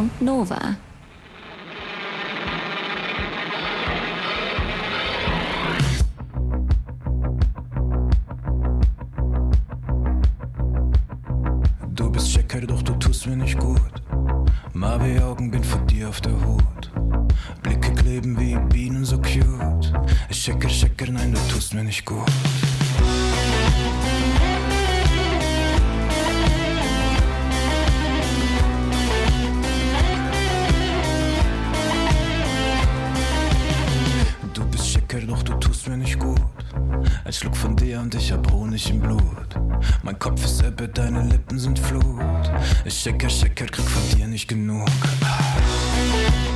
Deutschlandfunk Nova. Du bist Checker, doch du tust mir nicht gut. Mavi-Augen, bin vor dir auf der Hut. Blicke kleben wie Bienen, so cute. Ich checker, nein, du tust mir nicht gut. Du bist Checker, doch du tust mir nicht gut. Ein Schluck von dir und ich hab Honig im Blut. Mein Kopf ist Ebbe, deine Lippen sind Flut. Ich checker, krieg von dir nicht genug.